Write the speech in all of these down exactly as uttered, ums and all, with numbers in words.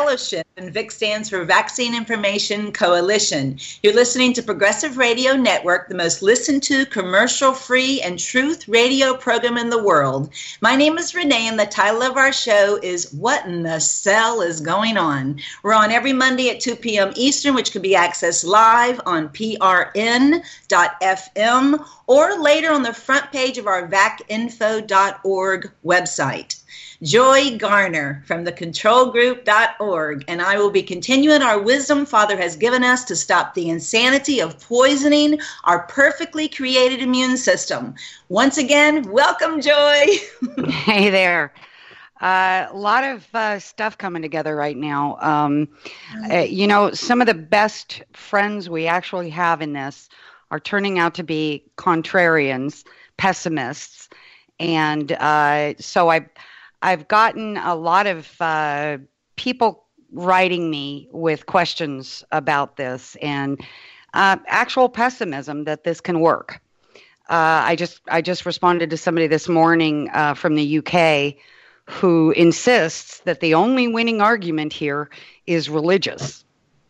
Fellowship, and V I C stands for Vaccine Information Coalition. You're listening to Progressive Radio Network, the most listened to commercial-free and truth radio program in the world. My name is Renee, and the title of our show is What in the Cell is Going On? We're on every Monday at two p.m. Eastern, which can be accessed live on P R N dot F M or later on the front page of our vac info dot org website. Joy Garner from the control group dot org, and I will be continuing our wisdom Father has given us to stop the insanity of poisoning our perfectly created immune system. Once again, welcome, Joy. Hey there. Uh, a lot of uh, stuff coming together right now. Um, uh, you know, some of the best friends we actually have in this are turning out to be contrarians, pessimists, and uh, so I. I've gotten a lot of uh, people writing me with questions about this and uh, actual pessimism that this can work. Uh, I just I just responded to somebody this morning uh, from the U K who insists that the only winning argument here is religious.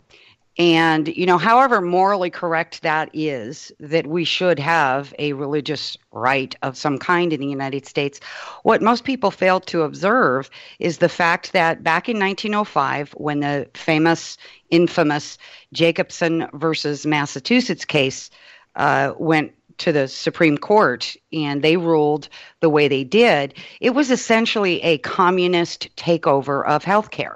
And, you know, however morally correct that is, that we should have a religious right of some kind in the United States, what most people fail to observe is the fact that back in nineteen oh five, when the famous, infamous Jacobson versus Massachusetts case uh, went to the Supreme Court and they ruled the way they did, it was essentially a communist takeover of healthcare.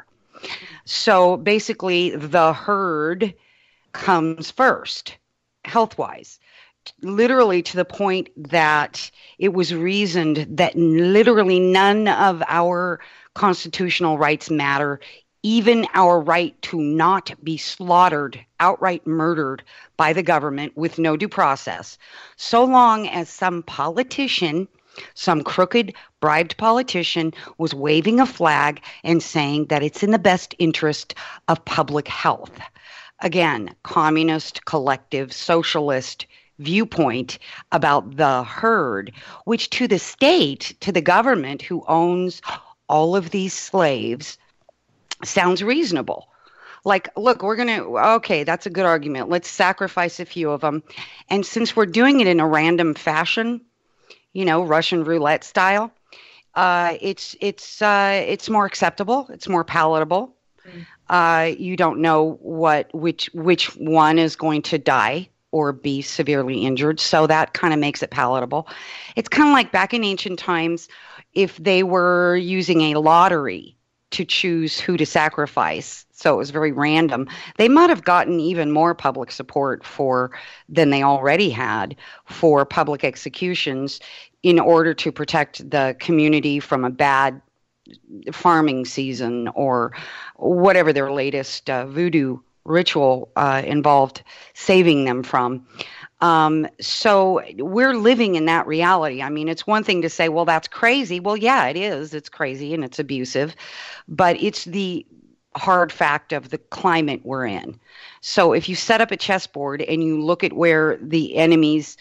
So basically, the herd comes first, health-wise, literally to the point that it was reasoned that literally none of our constitutional rights matter, even our right to not be slaughtered, outright murdered by the government with no due process, so long as some politician, some crooked, bribed politician was waving a flag and saying that it's in the best interest of public health. Again, communist, collective, socialist viewpoint about the herd, which to the state, to the government who owns all of these slaves, sounds reasonable. Like, look, we're going to, okay, that's a good argument. Let's sacrifice a few of them. And since we're doing it in a random fashion, you know, Russian roulette style, uh, it's it's uh, it's more acceptable. It's more palatable. Mm. Uh, you don't know what which which one is going to die or be severely injured, so that kind of makes it palatable. It's kind of like back in ancient times, if they were using a lottery to choose who to sacrifice, so it was very random, they might have gotten even more public support for than they already had for public executions in order to protect the community from a bad farming season or whatever their latest uh, voodoo ritual uh, involved saving them from. Um, so we're living in that reality. I mean, it's one thing to say, well, that's crazy. Well, yeah, it is. It's crazy and it's abusive, but it's the hard fact of the climate we're in. So if you set up a chessboard and you look at where the enemy's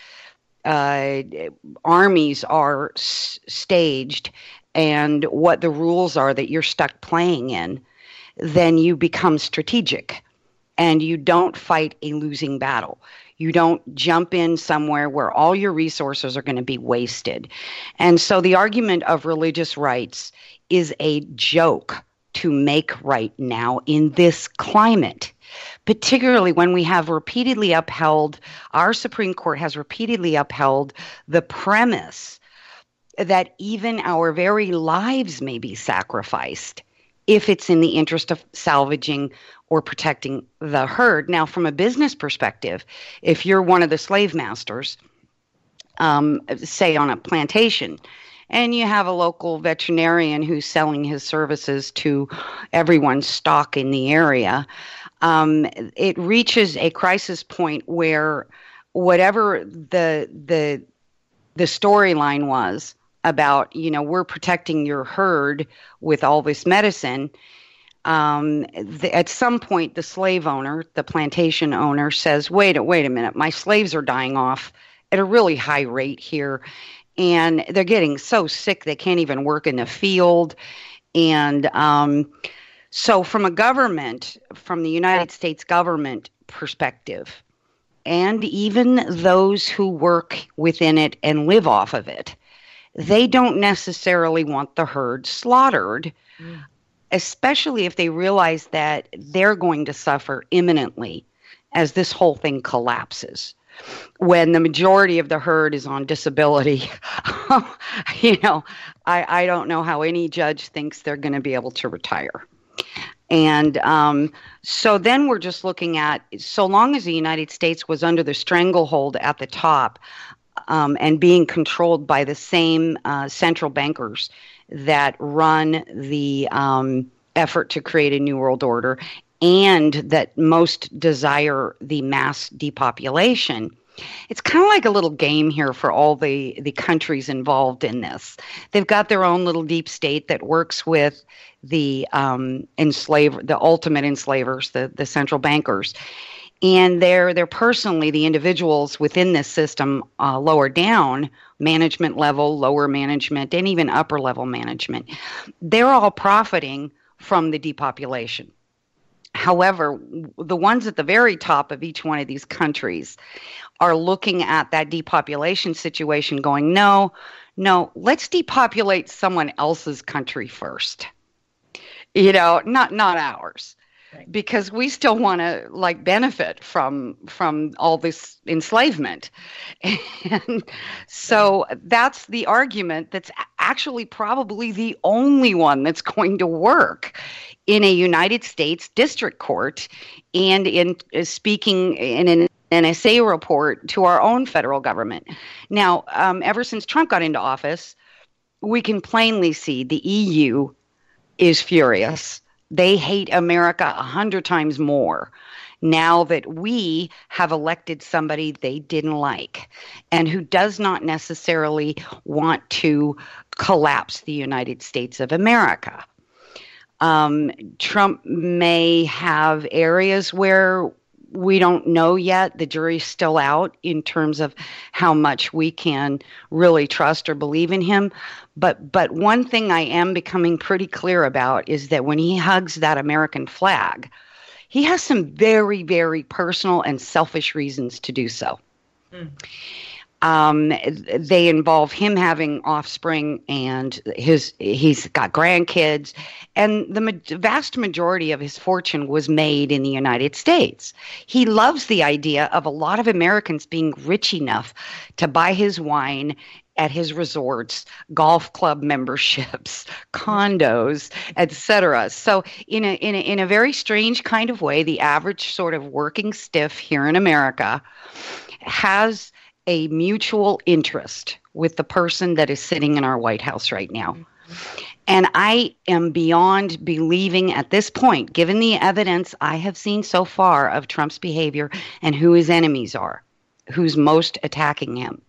uh, armies are s- staged and what the rules are that you're stuck playing in, then you become strategic and you don't fight a losing battle. You don't jump in somewhere where all your resources are going to be wasted. And so the argument of religious rights is a joke to make right now in this climate, particularly when we have repeatedly upheld, our Supreme Court has repeatedly upheld the premise that even our very lives may be sacrificed if it's in the interest of salvaging or protecting the herd. Now, from a business perspective, if you're one of the slave masters, um, say on a plantation, and you have a local veterinarian who's selling his services to everyone's stock in the area, um, it reaches a crisis point where whatever the the the storyline was about, you know, we're protecting your herd with all this medicine, um, the, at some point the slave owner, the plantation owner says, wait, a, wait a minute, my slaves are dying off at a really high rate here. And they're getting so sick they can't even work in the field. And um, So from a government, from the United States government perspective, and even those who work within it and live off of it, they don't necessarily want the herd slaughtered, mm. especially if they realize that they're going to suffer imminently as this whole thing collapses. When the majority of the herd is on disability, you know, I, I don't know how any judge thinks they're going to be able to retire. And um, so then we're just looking at, so long as the United States was under the stranglehold at the top um, and being controlled by the same uh, central bankers that run the um, effort to create a new world order and that most desire the mass depopulation, it's kind of like a little game here for all the, the countries involved in this. They've got their own little deep state that works with the um, enslave, the ultimate enslavers, the, the central bankers. And they're, they're personally, the individuals within this system, uh, lower down, management level, lower management, and even upper level management, they're all profiting from the depopulation. However, the ones at the very top of each one of these countries are looking at that depopulation situation going, no, no, let's depopulate someone else's country first. You know, not not ours. Right. Because we still want to like benefit from from all this enslavement. And so that's the argument that's actually probably the only one that's going to work in a United States district court and in uh, speaking in an N S A report to our own federal government. Now, um, ever since Trump got into office, we can plainly see the E U is furious. They hate America a hundred times more now that we have elected somebody they didn't like and who does not necessarily want to collapse the United States of America. Um, Trump may have areas where we don't know yet. The jury's still out in terms of how much we can really trust or believe in him. But but one thing I am becoming pretty clear about is that when he hugs that American flag, he has some very, very personal and selfish reasons to do so. Mm. Um, they involve him having offspring, and his he's got grandkids, and the ma- vast majority of his fortune was made in the United States. He loves the idea of a lot of Americans being rich enough to buy his wine at his resorts, golf club memberships, condos, et cetera. So in a, in a in a very strange kind of way, the average sort of working stiff here in America has a mutual interest with the person that is sitting in our White House right now. And I am beyond believing at this point, given the evidence I have seen so far of Trump's behavior and who his enemies are, who's most attacking him,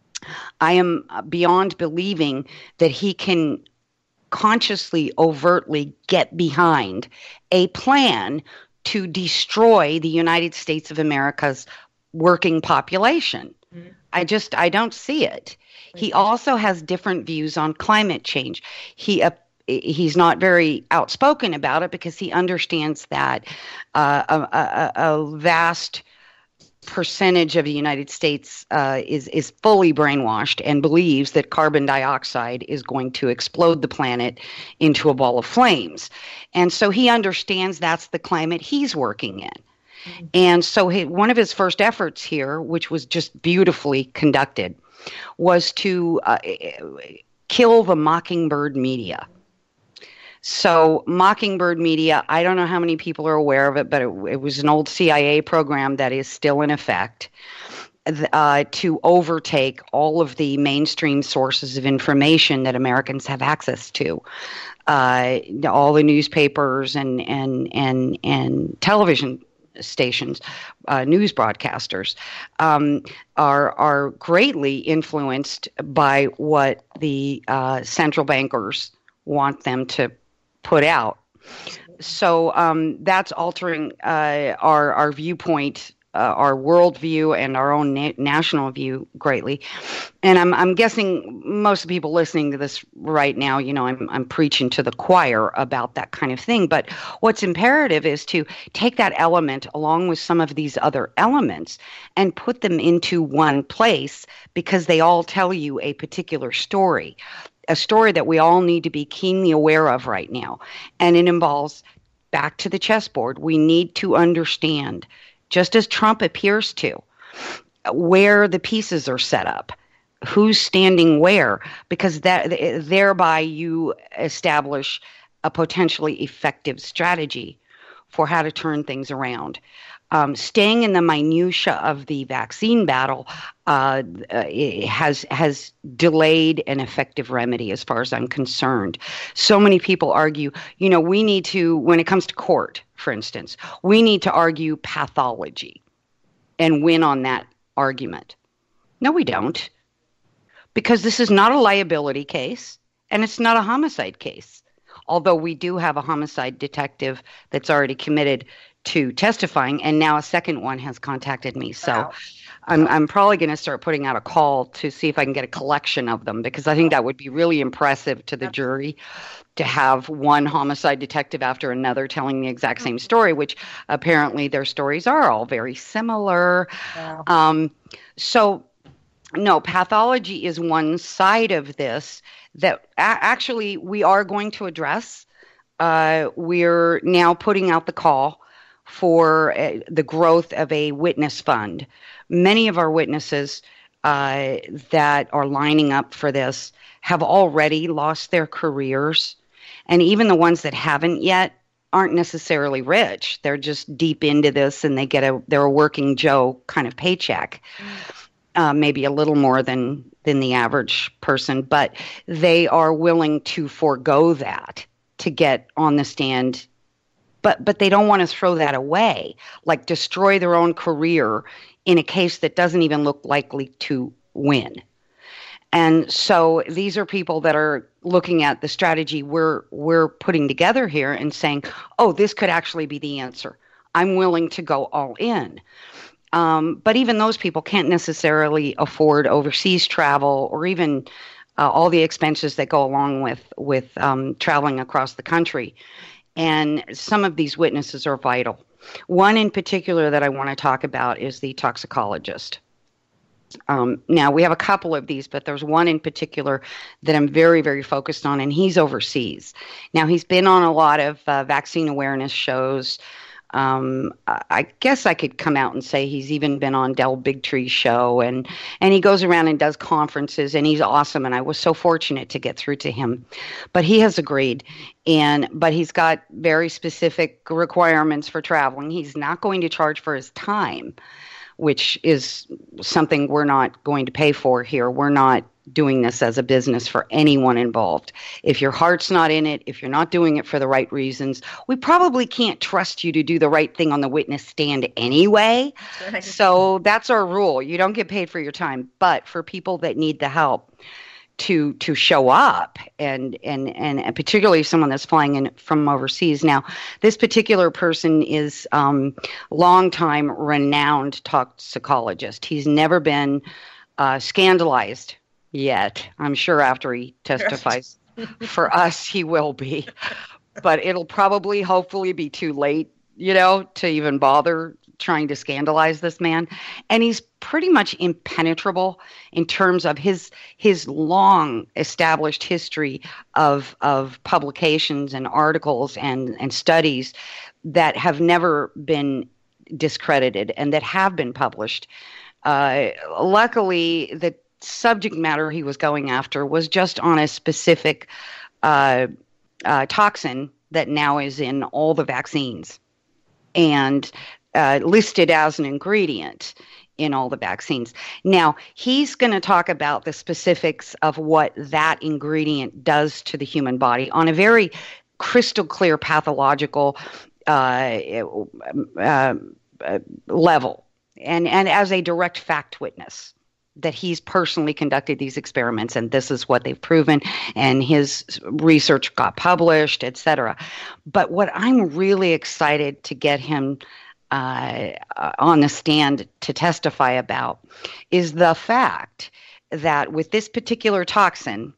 I am beyond believing that he can consciously, overtly get behind a plan to destroy the United States of America's working population. Mm-hmm. I just, I don't see it. Right. He also has different views on climate change. He uh, He's not very outspoken about it because he understands that uh, a, a, a vast percentage of the United States uh, is is fully brainwashed and believes that carbon dioxide is going to explode the planet into a ball of flames. And so he understands that's the climate he's working in. Mm-hmm. And so he, one of his first efforts here, which was just beautifully conducted, was to uh, kill the Mockingbird media. So Mockingbird Media, I don't know how many people are aware of it, but it, it was an old C I A program that is still in effect uh, to overtake all of the mainstream sources of information that Americans have access to. Uh, all the newspapers and and and and television stations, uh, news broadcasters, um, are are greatly influenced by what the uh, central bankers want them to put out. So um, that's altering uh, our our viewpoint uh, our worldview and our own na- national view greatly. And I'm I'm guessing most of the people listening to this right now, you know, I'm I'm preaching to the choir about that kind of thing. But what's imperative is to take that element along with some of these other elements and put them into one place, because they all tell you a particular story, a story that we all need to be keenly aware of right now. And it involves, back to the chessboard, we need to understand, just as Trump appears to, where the pieces are set up, who's standing where, because that thereby you establish a potentially effective strategy for how to turn things around. Um, staying in the minutia of the vaccine battle uh, uh, has has delayed an effective remedy, as far as I'm concerned. So many people argue, you know, we need to, when it comes to court, for instance, we need to argue pathology and win on that argument. No, we don't, because this is not a liability case and it's not a homicide case. Although we do have a homicide detective that's already committed to testifying, and now a second one has contacted me. So wow. I'm I'm probably going to start putting out a call to see if I can get a collection of them, because I think that would be really impressive to the jury, to have one homicide detective after another telling the exact same story, which apparently their stories are all very similar. Wow. Um, so no, pathology is one side of this that a- actually we are going to address. Uh, we're now putting out the call for uh, the growth of a witness fund. Many of our witnesses uh, that are lining up for this have already lost their careers. And even the ones that haven't yet aren't necessarily rich. They're just deep into this and they get a, they're a working Joe kind of paycheck. Uh, maybe a little more than, than the average person, but they are willing to forego that to get on the stand. But but they don't want to throw that away, like destroy their own career in a case that doesn't even look likely to win. And so these are people that are looking at the strategy we're we're putting together here and saying, oh, this could actually be the answer. I'm willing to go all in. Um, but even those people can't necessarily afford overseas travel or even uh, all the expenses that go along with, with um, traveling across the country. And some of these witnesses are vital. One in particular that I want to talk about is the toxicologist. Um, now, we have a couple of these, but there's one in particular that I'm very, very focused on, and he's overseas. Now, he's been on a lot of uh, vaccine awareness shows. Um, I guess I could come out and say he's even been on Del Bigtree's show, and, and he goes around and does conferences, and he's awesome, and I was so fortunate to get through to him. But he has agreed, and but he's got very specific requirements for traveling. He's not going to charge for his time, which is something we're not going to pay for here. We're not doing this as a business for anyone involved. If your heart's not in it, if you're not doing it for the right reasons, we probably can't trust you to do the right thing on the witness stand anyway. Right. So that's our rule. You don't get paid for your time. But for people that need the help to to show up, and and and particularly someone that's flying in from overseas. Now, this particular person is um, longtime renowned toxicologist. He's never been uh, scandalized yet. I'm sure after he testifies for us, he will be. But it'll probably, hopefully, be too late, you know, to even bother trying to scandalize this man. And he's pretty much impenetrable in terms of his his long established history of of publications and articles and, and studies that have never been discredited and that have been published. Uh, luckily, the subject matter he was going after was just on a specific uh, uh, toxin that now is in all the vaccines and uh, listed as an ingredient in all the vaccines. Now, he's going to talk about the specifics of what that ingredient does to the human body on a very crystal clear pathological uh, uh, uh, level, and, and as a direct fact witness, that he's personally conducted these experiments and this is what they've proven, and his research got published, et cetera. But what I'm really excited to get him uh, on the stand to testify about is the fact that with this particular toxin,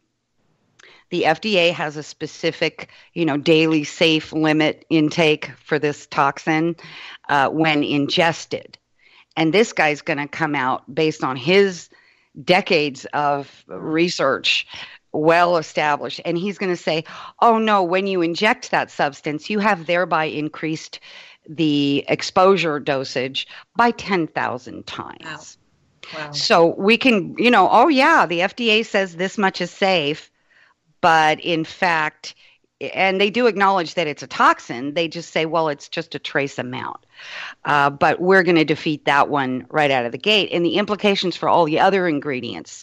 the F D A has a specific, you know, daily safe limit intake for this toxin uh, when ingested. And this guy's going to come out based on his decades of research, well established. And he's going to say, oh, no, when you inject that substance, you have thereby increased the exposure dosage by ten thousand times. Wow. Wow. So we can, you know, oh, yeah, the F D A says this much is safe. But in fact, and they do acknowledge that it's a toxin, they just say, well, it's just a trace amount. Uh, but we're going to defeat that one right out of the gate. And the implications for all the other ingredients,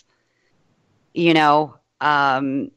you know, um,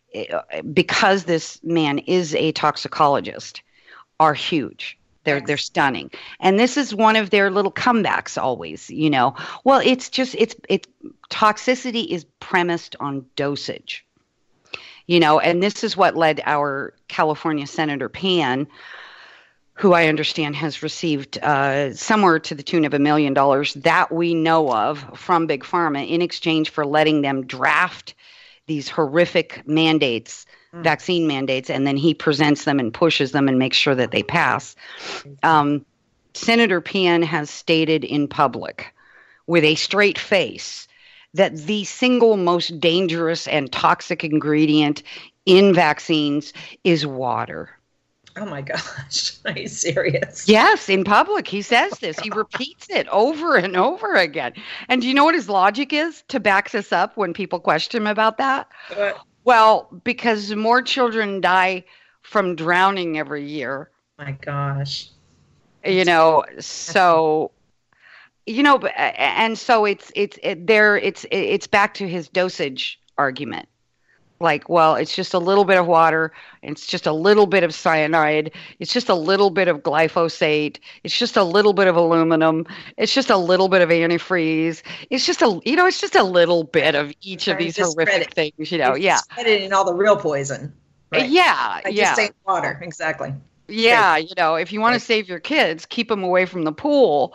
because this man is a toxicologist, are huge. They're they're stunning. And this is one of their little comebacks always, you know. Well, it's just, it's, it's toxicity is premised on dosage. You know, and this is what led our California Senator Pan, who I understand has received uh, somewhere to the tune of a million dollars that we know of from Big Pharma in exchange for letting them draft these horrific mandates, mm. vaccine mandates, and then he presents them and pushes them and makes sure that they pass. Um, Senator Pan has stated in public with a straight face that the single most dangerous and toxic ingredient in vaccines is water. Oh my gosh, are you serious? Yes, in public, he says this. He repeats it over and over again. And do you know what his logic is to back this up when people question him about that? What? Well, because more children die from drowning every year. My gosh. You know, so... You know, and so it's it's it, there. It's it's back to his dosage argument. Like, well, it's just a little bit of water. It's just a little bit of cyanide. It's just a little bit of glyphosate. It's just a little bit of aluminum. It's just a little bit of antifreeze. It's just a you know, it's just a little bit of each of these horrific things. You know, it's yeah. Spread it in all the real poison. Right? Yeah, like yeah. Just saying water, exactly. Yeah, you know, if you want to save your kids, keep them away from the pool,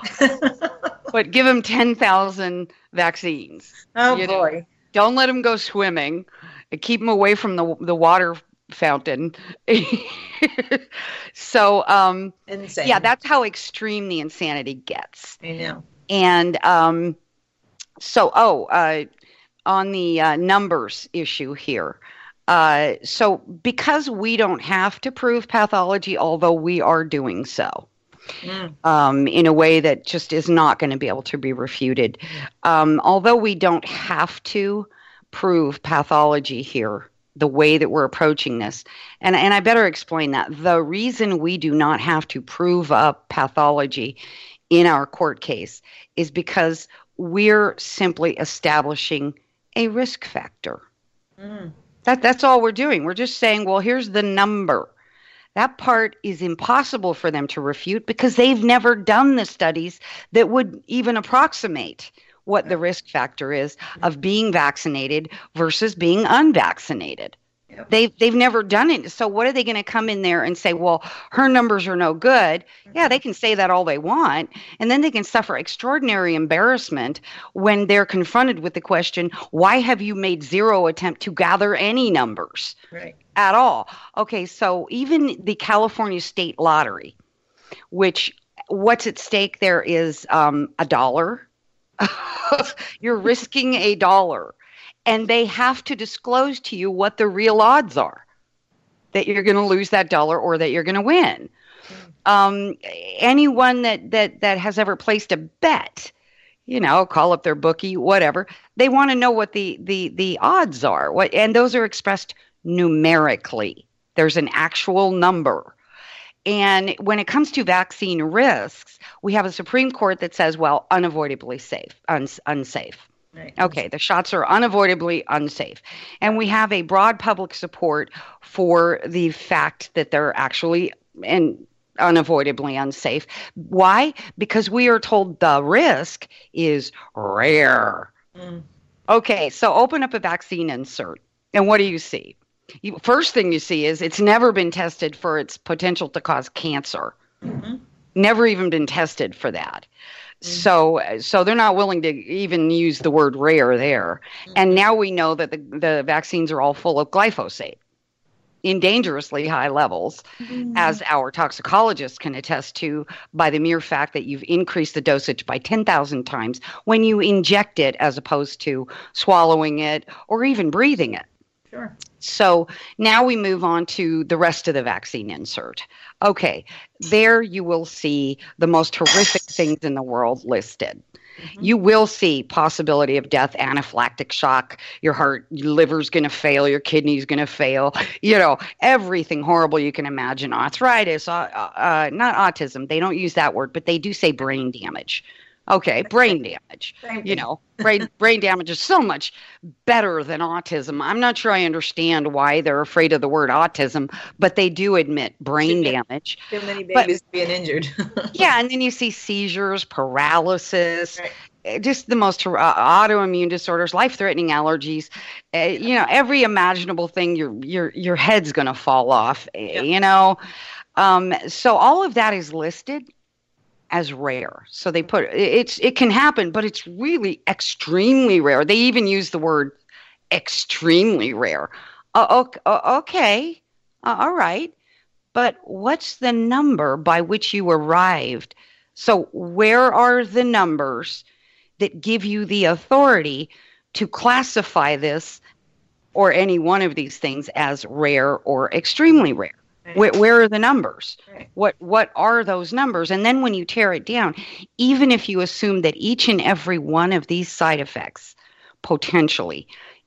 but give them ten thousand vaccines. Oh, you boy. Know? Don't let them go swimming. Keep them away from the the water fountain. so, um, Insane. Yeah, that's how extreme the insanity gets. I know. And um, so, oh, uh, on the uh, numbers issue here. Uh, so because we don't have to prove pathology, although we are doing so mm. um, in a way that just is not going to be able to be refuted, um, although we don't have to prove pathology here, the way that we're approaching this, and, and I better explain that. The reason we do not have to prove up pathology in our court case is because we're simply establishing a risk factor. Mm. That that's all we're doing. We're just saying, well, here's the number. That part is impossible for them to refute because they've never done the studies that would even approximate what the risk factor is of being vaccinated versus being unvaccinated. Yep. They've, they've never done it. So what are they going to come in there and say, well, her numbers are no good? Yeah, they can say that all they want. And then they can suffer extraordinary embarrassment when they're confronted with the question, why have you made zero attempt to gather any numbers right. at all? Okay, so even the California State Lottery, which what's at stake there is um, a dollar. You're risking a dollar. And they have to disclose to you what the real odds are that you're going to lose that dollar or that you're going to win. Mm. Um, anyone that, that, that has ever placed a bet, you know, call up their bookie, whatever, they want to know what the, the, the odds are. What, and those are expressed numerically. There's an actual number. And when it comes to vaccine risks, we have a Supreme Court that says, well, unavoidably safe, uns- unsafe. Right. Okay, the shots are unavoidably unsafe. And we have a broad public support for the fact that they're actually and unavoidably unsafe. Why? Because we are told the risk is rare. Mm. Okay, so open up a vaccine insert. And what do you see? You, first thing you see is it's never been tested for its potential to cause cancer. Mm-hmm. never even been tested for that. Mm-hmm. So, so they're not willing to even use the word rare there. Mm-hmm. And now we know that the, the vaccines are all full of glyphosate in dangerously high levels, mm-hmm. as our toxicologists can attest to by the mere fact that you've increased the dosage by ten thousand times when you inject it as opposed to swallowing it or even breathing it. Sure. So now we move on to the rest of the vaccine insert. Okay, there you will see the most horrific things in the world listed. Mm-hmm. You will see possibility of death, anaphylactic shock, your heart, your liver's going to fail, your kidney's going to fail, you know, everything horrible you can imagine, arthritis, uh, uh, not autism, they don't use that word, but they do say brain damage. Okay, brain damage. You know, brain brain damage is so much better than autism. I'm not sure I understand why they're afraid of the word autism, but they do admit brain too damage. Too many babies but, being injured. Yeah, and then you see seizures, paralysis, right. just the most uh, autoimmune disorders, life-threatening allergies. Uh, you know, every imaginable thing. Your your your head's going to fall off. Yeah. You know, um, so all of that is listed as rare. So they put it's it can happen, but it's really extremely rare. They even use the word extremely rare. Uh, okay, uh, all right. But what's the number by which you arrived? So where are the numbers that give you the authority to classify this or any one of these things as rare or extremely rare? Where, where are the numbers? Right. What what are those numbers? And then when you tear it down, even if you assume that each and every one of these side effects potentially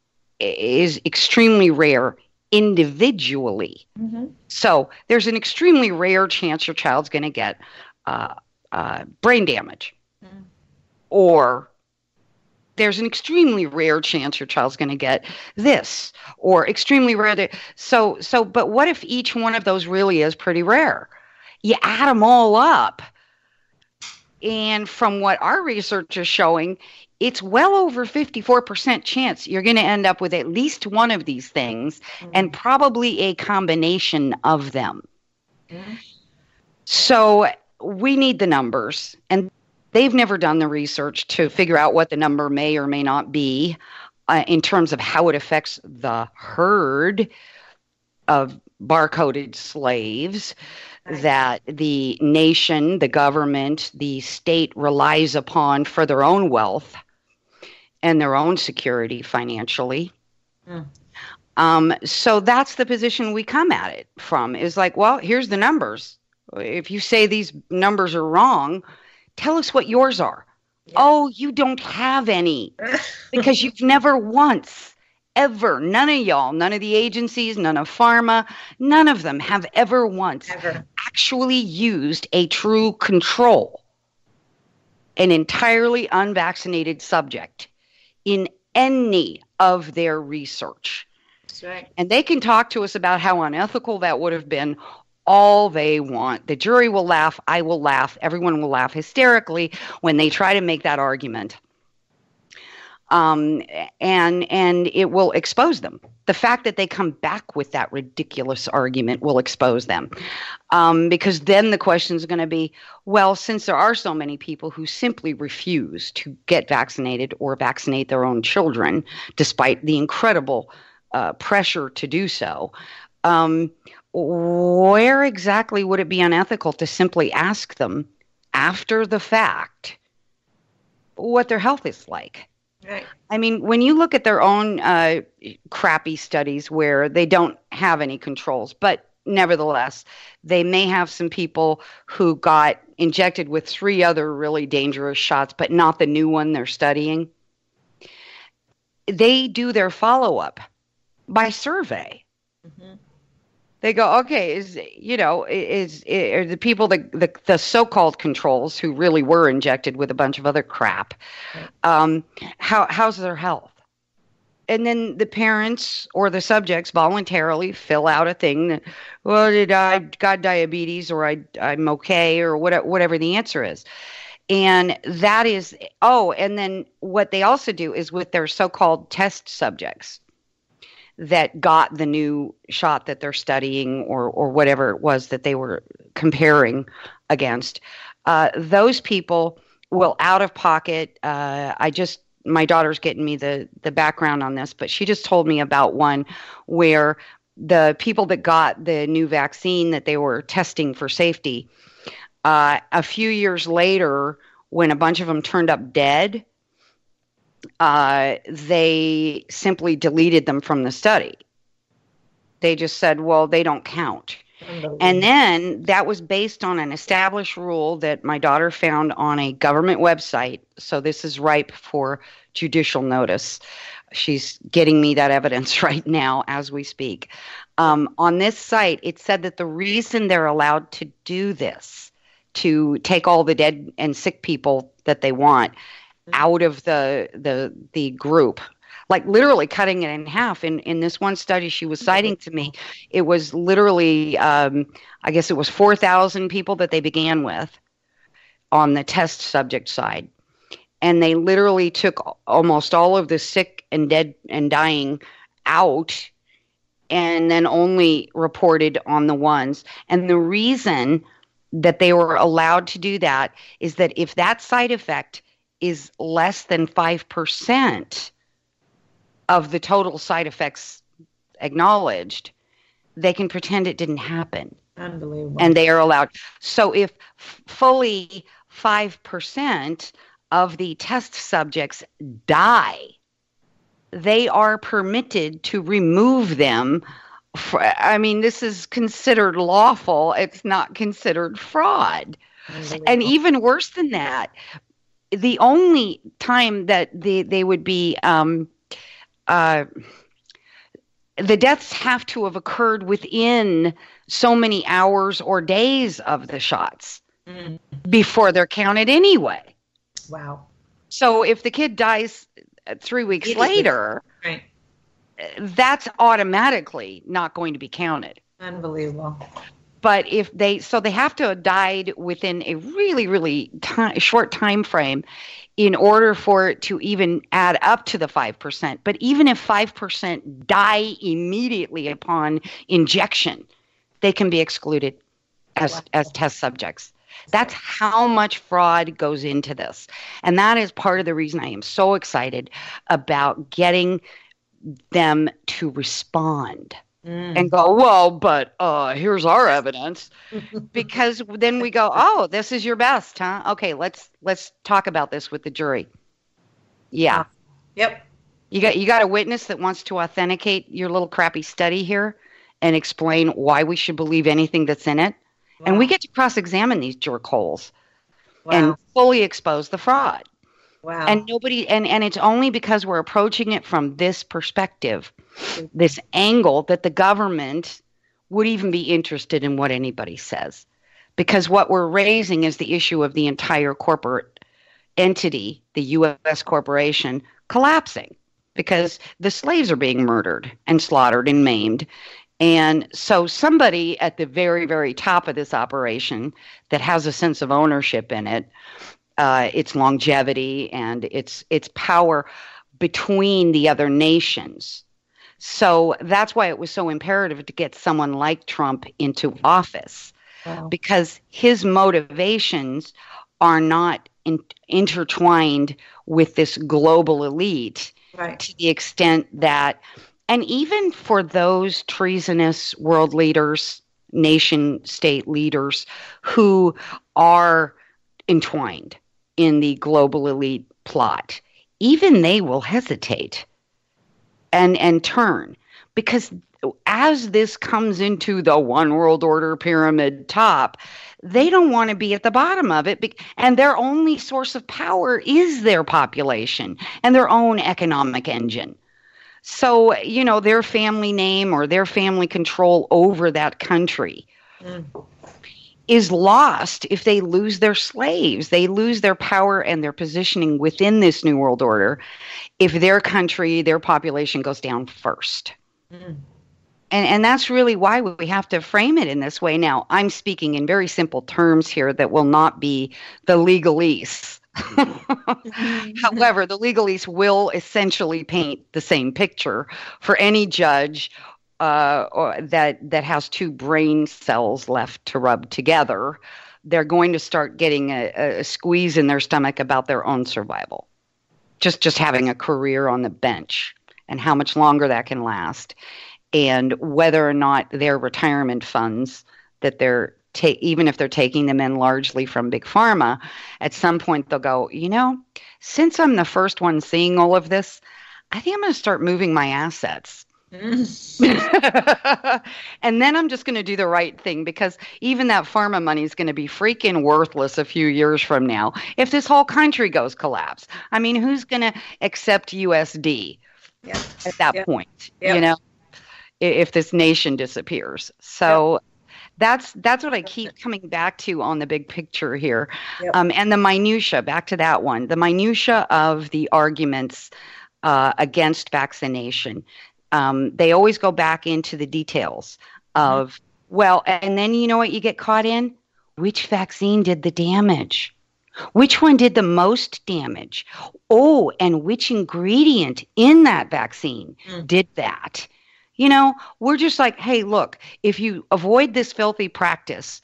is extremely rare individually. Mm-hmm. So there's an extremely rare chance your child's going to get uh, uh, brain damage. Mm. Or there's an extremely rare chance your child's going to get this, or extremely rare. That, so, so, but what if each one of those really is pretty rare? You add them all up. And from what our research is showing, it's well over fifty-four percent chance you're going to end up with at least one of these things, mm-hmm. and probably a combination of them. Mm-hmm. So we need the numbers, and they've never done the research to figure out what the number may or may not be uh, in terms of how it affects the herd of barcoded slaves that the nation, the government, the state relies upon for their own wealth and their own security financially. Mm. Um, so that's the position we come at it from, is like, well, here's the numbers. If you say these numbers are wrong, tell us what yours are. Yeah. Oh, you don't have any because you've never once, ever, none of y'all, none of the agencies, none of pharma, none of them have ever once ever. actually used a true control, an entirely unvaccinated subject in any of their research. That's right. And they can talk to us about how unethical that would have been all they want. The jury will laugh. I will laugh. Everyone will laugh hysterically when they try to make that argument. Um, and and it will expose them. The fact that they come back with that ridiculous argument will expose them. Um, because then the question is going to be, well, since there are so many people who simply refuse to get vaccinated or vaccinate their own children, despite the incredible uh, pressure to do so, um, where exactly would it be unethical to simply ask them after the fact what their health is like? Right. I mean, when you look at their own uh, crappy studies where they don't have any controls, but nevertheless, they may have some people who got injected with three other really dangerous shots, but not the new one they're studying. They do their follow-up by survey. Mm-hmm. They go, okay, is, you know, is, is are the people, the, the the so-called controls who really were injected with a bunch of other crap, um, how how's their health? And then the parents or the subjects voluntarily fill out a thing that, well, did I got diabetes, or I I'm okay, or whatever whatever the answer is. And that is, oh, and then what they also do is with their so-called test subjects that got the new shot that they're studying, or or whatever it was that they were comparing against, uh, those people will out of pocket. Uh, I just, my daughter's getting me the, the background on this, but she just told me about one where the people that got the new vaccine that they were testing for safety, uh, a few years later, when a bunch of them turned up dead, uh, they simply deleted them from the study. They just said, well, they don't count. And then that was based on an established rule that my daughter found on a government website. So this is ripe for judicial notice. She's getting me that evidence right now as we speak. Um, on this site, it said that the reason they're allowed to do this, to take all the dead and sick people that they want out of the the the group, like literally cutting it in half. In in this one study she was citing to me, it was literally, um, I guess it was four thousand people that they began with on the test subject side. And they literally took almost all of the sick and dead and dying out and then only reported on the ones. And the reason that they were allowed to do that is that if that side effect is less than five percent of the total side effects acknowledged, they can pretend it didn't happen. Unbelievable. And they are allowed. So if f- fully five percent of the test subjects die, they are permitted to remove them. For, I mean, this is considered lawful. It's not considered fraud. And even worse than that, the only time that they, they would be, um, uh, the deaths have to have occurred within so many hours or days of the shots mm. before they're counted anyway. Wow. So if the kid dies three weeks it later, right. that's automatically not going to be counted. Unbelievable. But if they, so they have to have died within a really, really time, short time frame in order for it to even add up to the five percent. But even if five percent die immediately upon injection, they can be excluded as, wow. as test subjects. That's how much fraud goes into this. And that is part of the reason I am so excited about getting them to respond mm. and go, well, but uh, here's our evidence. Because then we go, oh, this is your best, huh? Okay, let's let's talk about this with the jury. Yeah. Yep. You got you got a witness that wants to authenticate your little crappy study here and explain why we should believe anything that's in it. Wow. And we get to cross-examine these jerkholes wow. and fully expose the fraud. Wow. And nobody, and, and it's only because we're approaching it from this perspective, this angle, that the government would even be interested in what anybody says. Because what we're raising is the issue of the entire corporate entity, the U S corporation, collapsing. Because the slaves are being murdered and slaughtered and maimed. And so somebody at the very, very top of this operation that has a sense of ownership in it, uh, its longevity and its its power between the other nations. So that's why it was so imperative to get someone like Trump into office, wow. because his motivations are not in, intertwined with this global elite right. to the extent that. And even for those treasonous world leaders, nation state leaders who are entwined in the global elite plot, even they will hesitate and, and turn. Because as this comes into the one world order pyramid top, they don't want to be at the bottom of it. And their only source of power is their population and their own economic engine. So, you know, their family name or their family control over that country mm. is lost if they lose their slaves. They lose their power and their positioning within this New World Order if their country, their population goes down first. Mm. And, and that's really why we have to frame it in this way. Now, I'm speaking in very simple terms here that will not be the legalese. However, the legalese will essentially paint the same picture for any judge uh, or that that has two brain cells left to rub together they're going to start getting a, a squeeze in their stomach about their own survival. Just just having a career on the bench and how much longer that can last, and whether or not their retirement funds that they're ta- even if they're taking them in largely from Big Pharma, at some point they'll go, you know, since I'm the first one seeing all of this, I think I'm going to start moving my assets. Mm. And then I'm just going to do the right thing, because even that pharma money is going to be freaking worthless a few years from now if this whole country goes collapse. I mean, who's going to accept U S D yeah. at that yeah. point, yeah. you know, if this nation disappears? So yeah. that's that's what I keep coming back to on the big picture here. Yep. Um, and the minutia, back to that one, the minutia of the arguments uh, against vaccination. Um, they always go back into the details of, mm-hmm. well, and then you know what you get caught in? Which vaccine did the damage? Which one did the most damage? Oh, and which ingredient in that vaccine mm. did that? You know, we're just like, hey, look, if you avoid this filthy practice,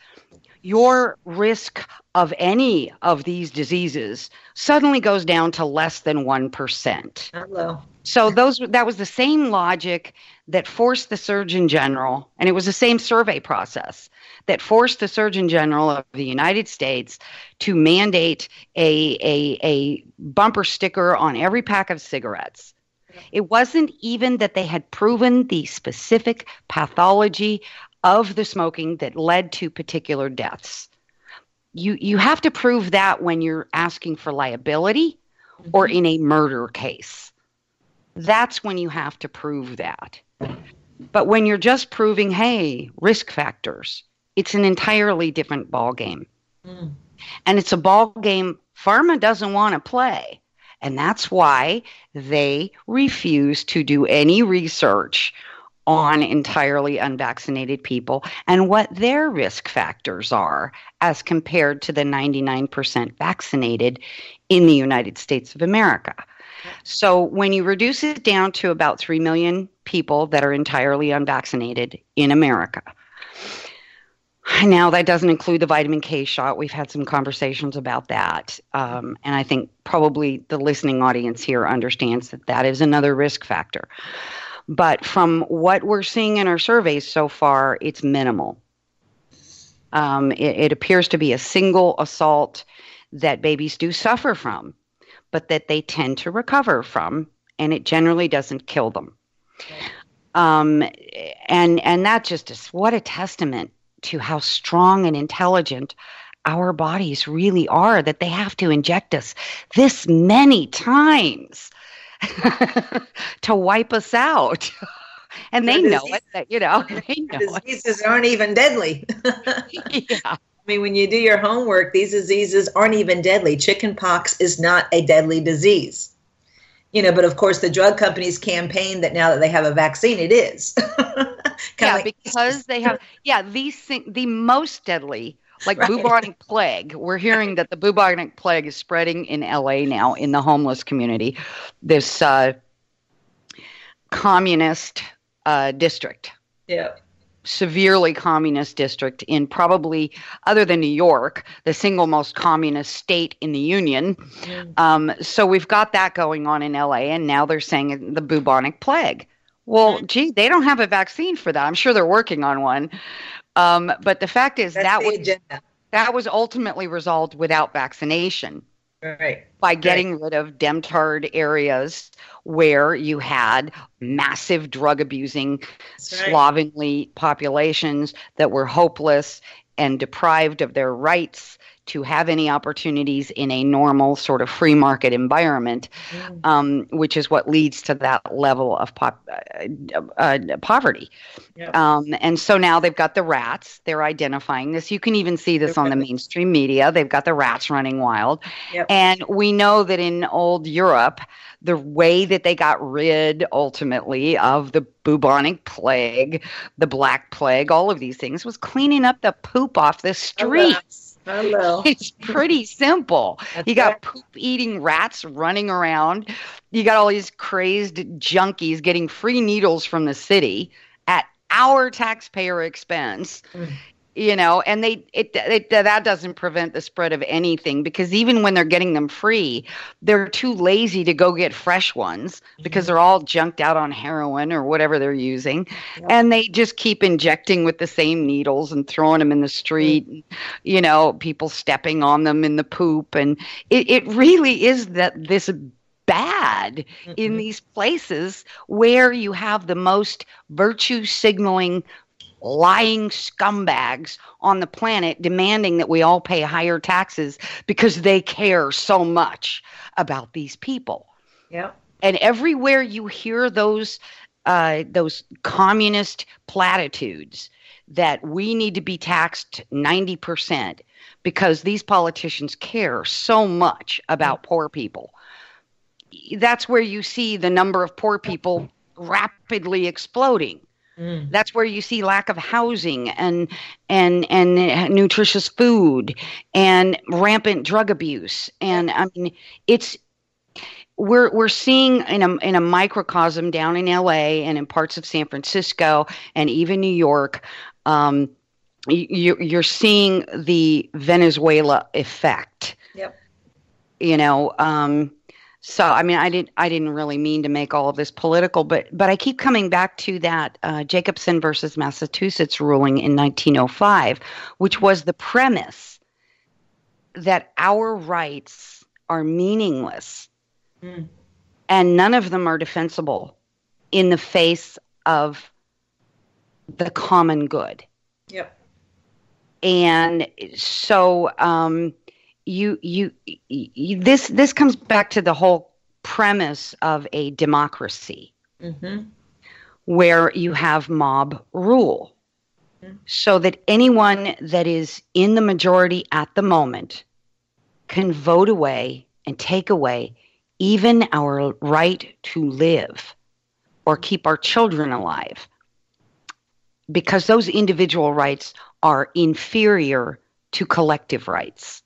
your risk of any of these diseases suddenly goes down to less than one percent. Hello. So those that was the same logic that forced the Surgeon General, and it was the same survey process that forced the Surgeon General of the United States to mandate a, a, a bumper sticker on every pack of cigarettes. It wasn't even that they had proven the specific pathology of the smoking that led to particular deaths. You you have to prove that when you're asking for liability mm-hmm. or in a murder case. That's when you have to prove that. But when you're just proving, hey, risk factors, it's an entirely different ballgame. Mm. And it's a ballgame pharma doesn't want to play. And that's why they refuse to do any research on entirely unvaccinated people and what their risk factors are as compared to the ninety-nine percent vaccinated in the United States of America. So when you reduce it down to about three million people that are entirely unvaccinated in America, now that doesn't include the vitamin K shot. We've had some conversations about that. Um, and I think probably the listening audience here understands that that is another risk factor. But from what we're seeing in our surveys so far, it's minimal. Um, it, it appears to be a single assault that babies do suffer from, but that they tend to recover from, and it generally doesn't kill them. Um, and and that just is what a testament to how strong and intelligent our bodies really are, that they have to inject us this many times to wipe us out. And they know it, that, you know, they know diseases it. Aren't even deadly. Yeah. I mean, when you do your homework, these diseases aren't even deadly. Chicken pox is not a deadly disease. You know, but of course the drug companies campaign that now that they have a vaccine, it is. Yeah, like, because they have, yeah, these thing, the most deadly, like right. bubonic plague. We're hearing that the bubonic plague is spreading in L A now in the homeless community. This uh, communist uh, district. Yeah. Severely communist district in probably, other than New York, the single most communist state in the Union. Mm. Um, so we've got that going on in L A, and now they're saying the bubonic plague. Well, gee, they don't have a vaccine for that. I'm sure they're working on one. Um, but the fact is That's that was agenda. that was ultimately resolved without vaccination. Right. By getting right. rid of demtard areas where you had massive drug abusing, right. slovenly populations that were hopeless and deprived of their rights to have any opportunities in a normal sort of free market environment, mm. um, which is what leads to that level of pop, uh, uh, poverty. Yep. Um, and so now they've got the rats. They're identifying this. You can even see this on the mainstream media. They've got the rats running wild. Yep. And we know that in old Europe, the way that they got rid ultimately of the bubonic plague, the black plague, all of these things was cleaning up the poop off the streets. Hello. It's pretty simple. That's you got right. poop-eating rats running around. You got all these crazed junkies getting free needles from the city at our taxpayer expense. Mm. You know, and they it, it that doesn't prevent the spread of anything, because even when they're getting them free, they're too lazy to go get fresh ones because they're all junked out on heroin or whatever they're using. Yep. And they just keep injecting with the same needles and throwing them in the street, mm-hmm. and, you know, people stepping on them in the poop. And it, it really is that this bad mm-hmm. in these places where you have the most virtue signaling lying scumbags on the planet demanding that we all pay higher taxes because they care so much about these people. Yeah. And everywhere you hear those uh, those communist platitudes that we need to be taxed ninety percent because these politicians care so much about poor people, that's where you see the number of poor people rapidly exploding. Mm. That's where you see lack of housing and and and nutritious food and rampant drug abuse. And I mean, it's we're we're seeing in a in a microcosm down in L A and in parts of San Francisco and even New York. Um, you, you're seeing the Venezuela effect. Yep. You know. Um, So, I mean, I didn't, I didn't really mean to make all of this political, but, but I keep coming back to that uh, Jacobson versus Massachusetts ruling in nineteen oh five, which was the premise that our rights are meaningless mm. and none of them are defensible in the face of the common good. Yep. And so, um, You, you, you, this, this comes back to the whole premise of a democracy mm-hmm. where you have mob rule mm-hmm. so that anyone that is in the majority at the moment can vote away and take away even our right to live or keep our children alive, because those individual rights are inferior to collective rights.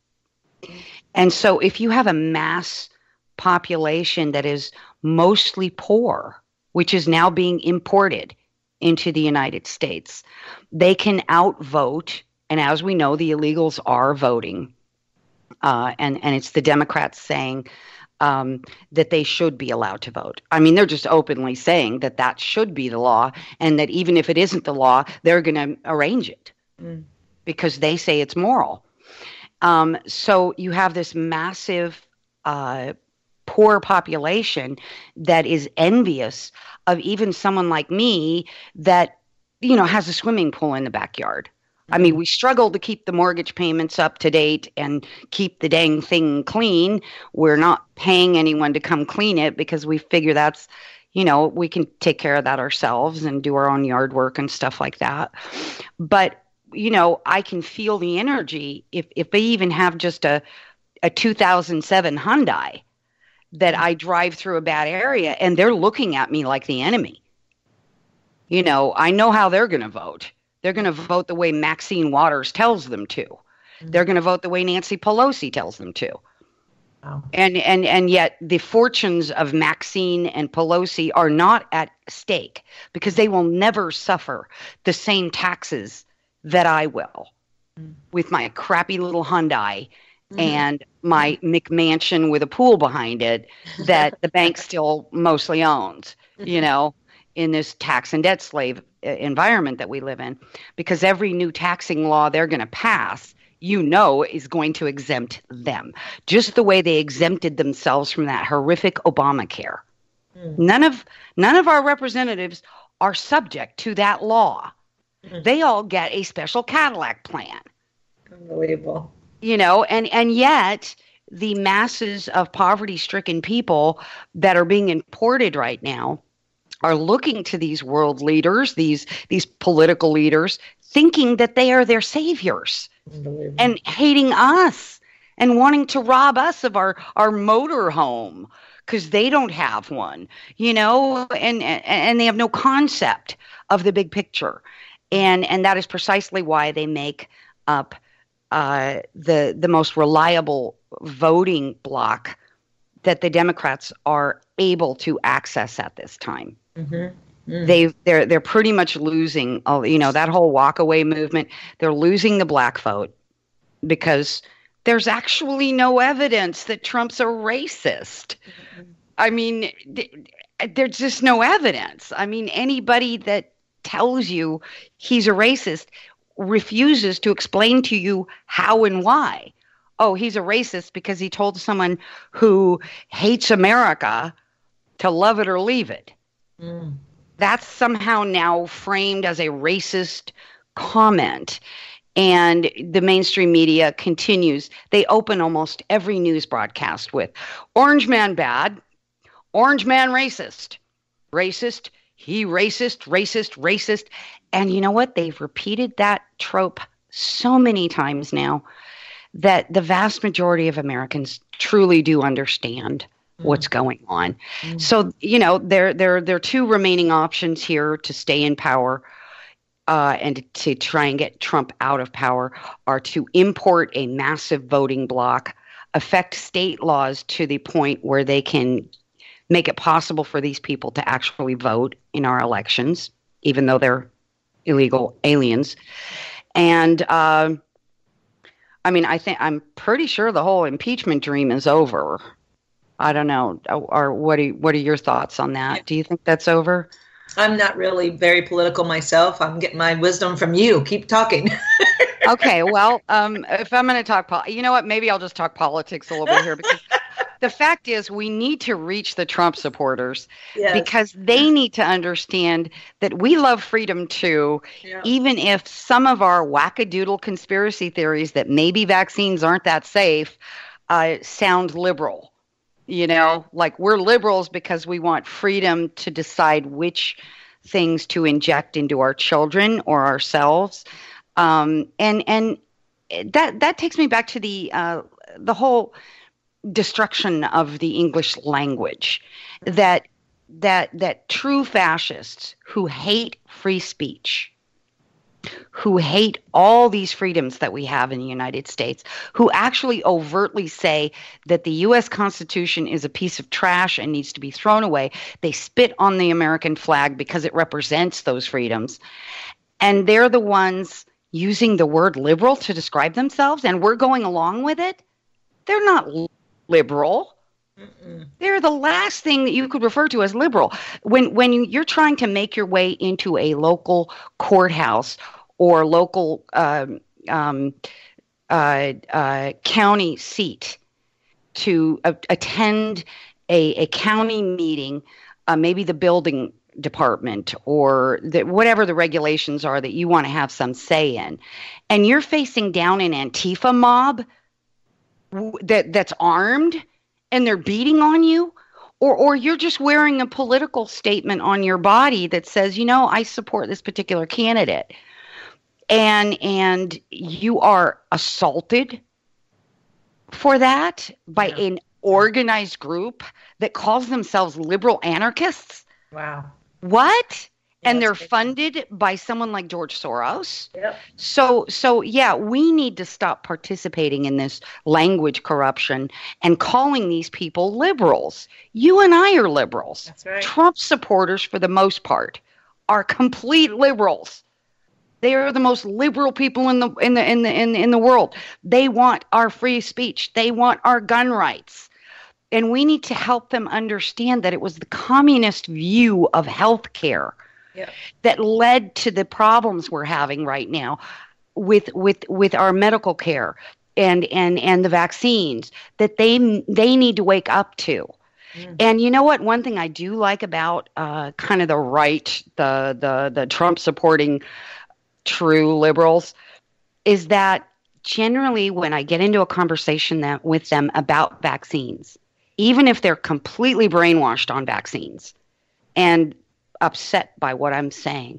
And so if you have a mass population that is mostly poor, which is now being imported into the United States, they can outvote. And as we know, the illegals are voting. Uh, and, and it's the Democrats saying um, that they should be allowed to vote. I mean, they're just openly saying that that should be the law, and that even if it isn't the law, they're going to arrange it mm. because they say it's moral. Um, so you have this massive uh, poor population that is envious of even someone like me that, you know, has a swimming pool in the backyard. Mm-hmm. I mean, we struggle to keep the mortgage payments up to date and keep the dang thing clean. We're not paying anyone to come clean it because we figure that's, you know, we can take care of that ourselves and do our own yard work and stuff like that. But you know, I can feel the energy if, if they even have just a, a two thousand seven Hyundai that I drive through a bad area and they're looking at me like the enemy. You know, I know how they're going to vote. They're going to vote the way Maxine Waters tells them to. Mm-hmm. They're going to vote the way Nancy Pelosi tells them to. Wow. And, and, and yet the fortunes of Maxine and Pelosi are not at stake because they will never suffer the same taxes that I will mm. with my crappy little Hyundai mm-hmm. and my McMansion with a pool behind it that the bank still mostly owns, you know, in this tax and debt slave environment that we live in. Because every new taxing law they're going to pass, you know, is going to exempt them. Just the way they exempted themselves from that horrific Obamacare. Mm. None of none of our representatives are subject to that law. They all get a special Cadillac plan. Unbelievable. You know, and, and yet the masses of poverty-stricken people that are being imported right now are looking to these world leaders, these these political leaders, thinking that they are their saviors and hating us and wanting to rob us of our, our motor home because they don't have one, you know, and, and, and they have no concept of the big picture. And and that is precisely why they make up uh, the the most reliable voting bloc that the Democrats are able to access at this time. Mm-hmm. Mm. They they're they're pretty much losing, you know, that whole walk away movement. They're losing the black vote because there's actually no evidence that Trump's a racist. Mm-hmm. I mean, th- there's just no evidence. I mean, anybody that tells you he's a racist refuses to explain to you how and why. Oh, he's a racist because he told someone who hates America to love it or leave it. Mm. That's somehow now framed as a racist comment. And the mainstream media continues. They open almost every news broadcast with Orange man bad, Orange man racist, racist, he racist, racist, racist. And you know what? They've repeated that trope so many times now that the vast majority of Americans truly do understand mm. what's going on. Mm. So, you know, there, there, there are two remaining options here to stay in power uh, and to try and get Trump out of power are to import a massive voting bloc, affect state laws to the point where they can make it possible for these people to actually vote in our elections, even though they're illegal aliens. And, uh, I mean, I think I'm pretty sure the whole impeachment dream is over. I don't know. Or what are, what are your thoughts on that? Do you think that's over? I'm not really very political myself. I'm getting my wisdom from you. Keep talking. Okay. Well, um, if I'm going to talk, po- you know what? Maybe I'll just talk politics a little bit here because the fact is we need to reach the Trump supporters yes. because they need to understand that we love freedom too, yeah. even if some of our wackadoodle conspiracy theories that maybe vaccines aren't that safe uh, sound liberal. You know, like we're liberals because we want freedom to decide which things to inject into our children or ourselves. Um, and and that that takes me back to the uh, the whole destruction of the English language, that that that true fascists who hate free speech, who hate all these freedoms that we have in the United States, who actually overtly say that the U S Constitution is a piece of trash and needs to be thrown away. They spit on the American flag because it represents those freedoms. And they're the ones using the word liberal to describe themselves, and we're going along with it. They're not liberal. Mm-mm. They're the last thing that you could refer to as liberal. When when you're trying to make your way into a local courthouse or local um, um, uh, uh, county seat to uh, attend a, a county meeting, uh, maybe the building department or the, whatever the regulations are that you want to have some say in, and you're facing down an Antifa mob w- that that's armed and they're beating on you, or or you're just wearing a political statement on your body that says, you know, I support this particular candidate, and and you are assaulted for that by yeah. an organized group that calls themselves liberal anarchists. Wow. What? Yeah, and they're crazy. funded by someone like George Soros. Yep. So, so yeah, we need to stop participating in this language corruption and calling these people liberals. You and I are liberals. That's right. Trump supporters, for the most part, are complete liberals. They are the most liberal people in the in the in the in the, in the world. They want our free speech. They want our gun rights. And we need to help them understand that it was the communist view of healthcare yeah. that led to the problems we're having right now with with with our medical care and and and the vaccines that they they need to wake up to. Mm. And you know what? One thing I do like about uh, kind of the right, the the the Trump supporting true liberals, is that generally when I get into a conversation that with them about vaccines, even if they're completely brainwashed on vaccines and upset by what I'm saying,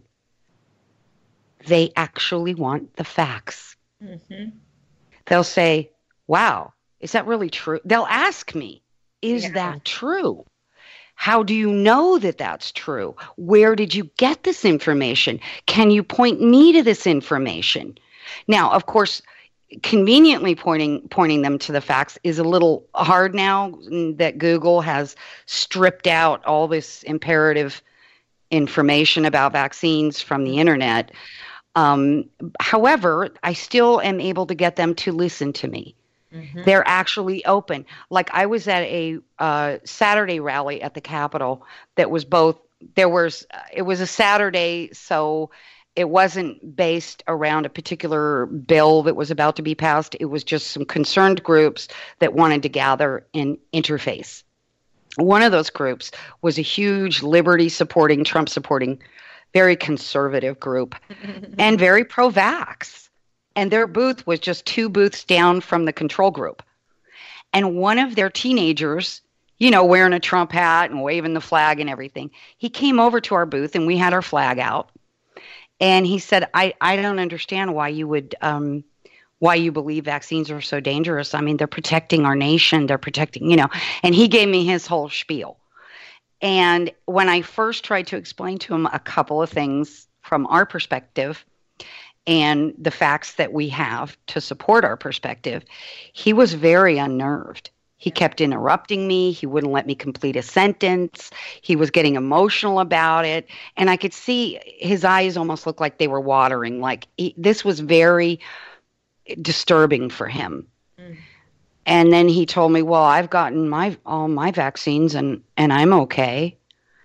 they actually want the facts. Mm-hmm. They'll say, wow, is that really true? They'll ask me, is yeah. that true? How do you know that that's true? Where did you get this information? Can you point me to this information? Now, of course, conveniently pointing pointing them to the facts is a little hard now that Google has stripped out all this imperative information about vaccines from the internet. Um, however, I still am able to get them to listen to me. Mm-hmm. They're actually open. Like I was at a uh, Saturday rally at the Capitol that was both, there was, it was a Saturday, so it wasn't based around a particular bill that was about to be passed. It was just some concerned groups that wanted to gather and interface. One of those groups was a huge liberty supporting, Trump supporting, very conservative group and very pro-vax. And their booth was just two booths down from the control group. And one of their teenagers, you know, wearing a Trump hat and waving the flag and everything, he came over to our booth and we had our flag out. And he said, I, I don't understand why you would, um, why you believe vaccines are so dangerous. I mean, they're protecting our nation. They're protecting, you know, and he gave me his whole spiel. And when I first tried to explain to him a couple of things from our perspective and the facts that we have to support our perspective, he was very unnerved. He kept interrupting me. He wouldn't let me complete a sentence. He was getting emotional about it. And I could see his eyes almost looked like they were watering. Like he, this was very disturbing for him. Mm. And then he told me, well, I've gotten my all my vaccines and, and I'm okay.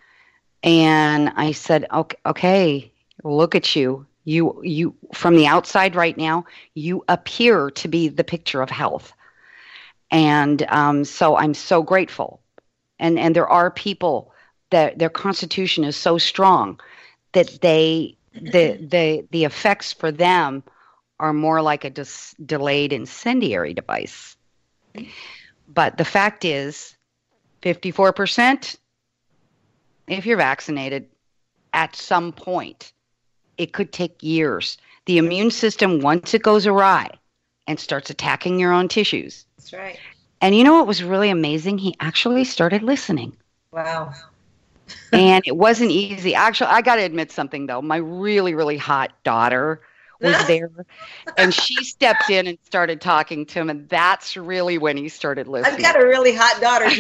And I said, okay, okay, look at you. You, you, from the outside right now, you appear to be the picture of health. And um, so I'm so grateful. And and there are people that their constitution is so strong that they the the the effects for them are more like a dis- delayed incendiary device. But the fact is, fifty-four percent, if you're vaccinated, at some point, it could take years. The immune system, once it goes awry and starts attacking your own tissues. That's right. And you know what was really amazing? He actually started listening. Wow. And it wasn't easy. Actually, I got to admit something, though. My really, really hot daughter was there, and she stepped in and started talking to him, and that's really when he started listening. I've got a really hot daughter,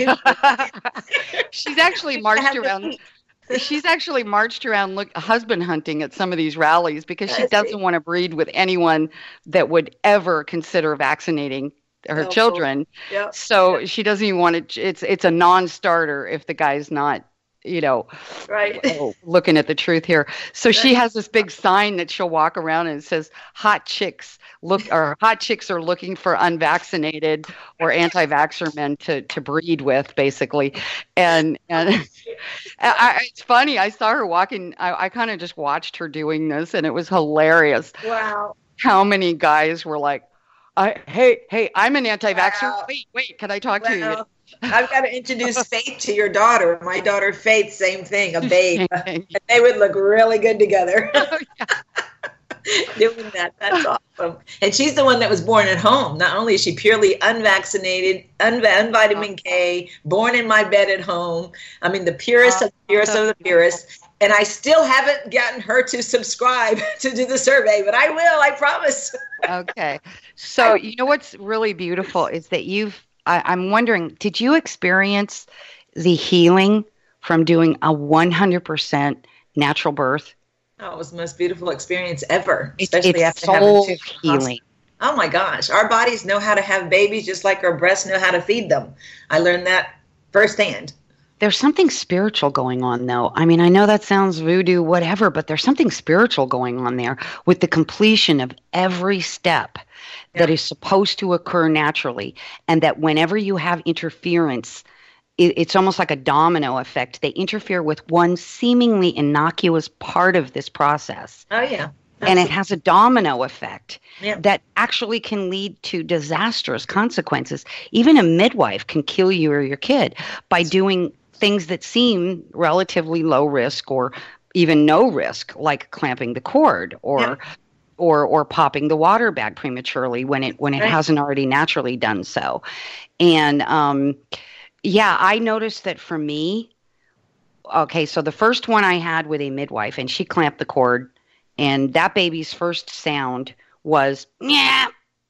too. She's actually marched around. She's actually marched around look, husband hunting at some of these rallies because she doesn't want to breed with anyone that would ever consider vaccinating her oh, children. Cool. Yep. So yep. She doesn't even want to, it's, it's a non-starter if the guy's not, you know, right. looking at the truth here. So right. She has this big sign that she'll walk around and it says, hot chicks look, or hot chicks are looking for unvaccinated or anti-vaxxer men to, to breed with, basically. And, and I, it's funny. I saw her walking. I, I kind of just watched her doing this and it was hilarious. Wow. How many guys were like, I, hey, hey, I'm an anti-vaxxer. Wow. Wait, wait, can I talk wow. to you? I've got to introduce Faith to your daughter. My daughter Faith, same thing, a babe. And they would look really good together. Oh, yeah. Doing that. That's awesome. And she's the one that was born at home. Not only is she purely unvaccinated, un- unvitamin K, born in my bed at home. I mean, the purest of the purest of the purest. And I still haven't gotten her to subscribe to do the survey, but I will, I promise. Okay. So, you know what's really beautiful is that you've, I, I'm wondering, did you experience the healing from doing a one hundred percent natural birth? Oh, it was the most beautiful experience ever, it's, especially it's after soul having two healing. Oh my gosh, our bodies know how to have babies just like our breasts know how to feed them. I learned that firsthand. There's something spiritual going on, though. I mean, I know that sounds voodoo, whatever, but there's something spiritual going on there with the completion of every step yeah. that is supposed to occur naturally, and that whenever you have interference, it, it's almost like a domino effect. They interfere with one seemingly innocuous part of this process. Oh, yeah. And it has a domino effect yeah. that actually can lead to disastrous consequences. Even a midwife can kill you or your kid by doing things that seem relatively low risk or even no risk, like clamping the cord or yeah. or or popping the water bag prematurely when it when it right. hasn't already naturally done so. And um, yeah, I noticed that for me, okay, so the first one I had with a midwife, and she clamped the cord, and that baby's first sound was yeah,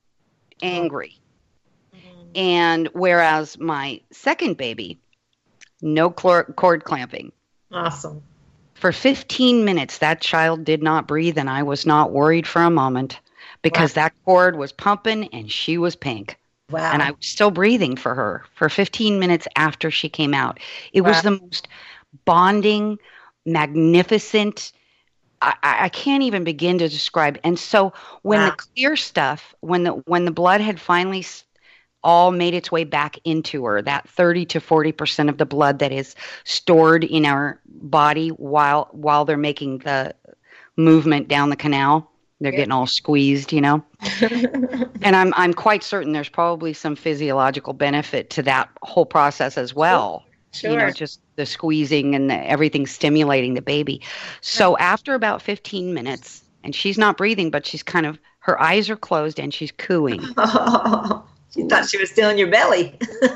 angry. Mm-hmm. And whereas my second baby, no chlor- cord clamping. Awesome. For fifteen minutes, that child did not breathe, and I was not worried for a moment because wow. that cord was pumping and she was pink. Wow. And I was still breathing for her for fifteen minutes after she came out. It wow. was the most bonding, magnificent, I, I can't even begin to describe. And so when wow. the clear stuff, when the when the blood had finally all made its way back into her, that thirty to forty percent of the blood that is stored in our body while while they're making the movement down the canal, they're yeah. getting all squeezed, you know. And I'm I'm quite certain there's probably some physiological benefit to that whole process as well. Sure. You know, just the squeezing and the, everything stimulating the baby. So after about fifteen minutes, and she's not breathing, but she's kind of, her eyes are closed and she's cooing. Oh, she thought she was still in your belly.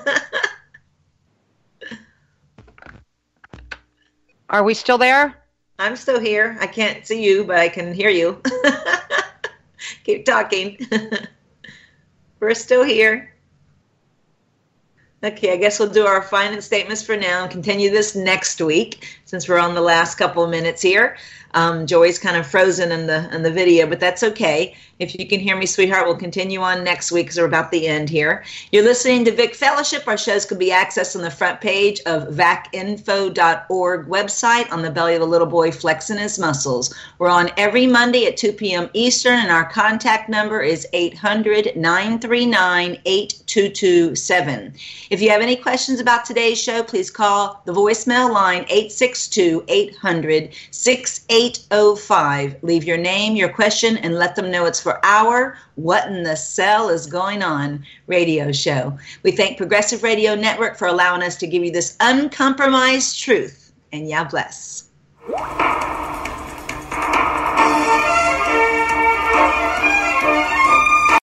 Are we still there? I'm still here. I can't see you, but I can hear you. Keep talking. We're still here. Okay, I guess we'll do our final statements for now and continue this next week since we're on the last couple of minutes here. Um, Joey's kind of frozen in the in the video, but that's okay. If you can hear me, sweetheart, we'll continue on next week because we're about the end here. You're listening to Vic Fellowship. Our shows can be accessed on the front page of vac info dot org website on the belly of a little boy flexing his muscles. We're on every Monday at two p.m. Eastern, and our contact number is eight hundred, nine three nine, eight two two seven. If you have any questions about today's show, please call the voicemail line eight six two, eight hundred, six eight oh five. Leave your name, your question, and let them know it's for our What in the Cell is Going On radio show. We thank Progressive Radio Network for allowing us to give you this uncompromised truth. And ya bless.